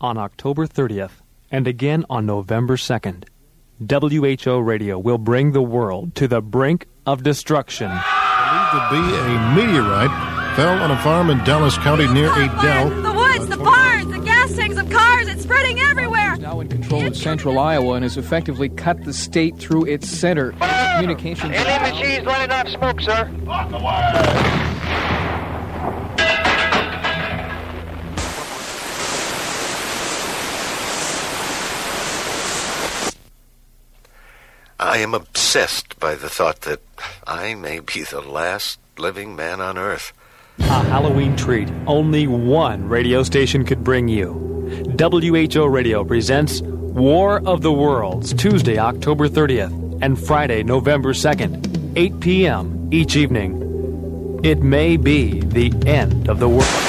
on October 30th and again on November 2nd. WHO Radio will bring the world to the brink of destruction. Believed to be a meteorite fell on a farm in Dallas County near a dell. The woods, the barns, the gas tanks of cars, it's spreading everywhere. Now in control of central Iowa and has effectively cut the state through its center. Communications. Alien machines letting off smoke, sir. Off the wire. I am obsessed by the thought that I may be the last living man on Earth. A Halloween treat only one radio station could bring you. WHO Radio presents War of the Worlds, Tuesday, October 30th, and Friday, November 2nd, 8 p.m. each evening. It may be the end of the world.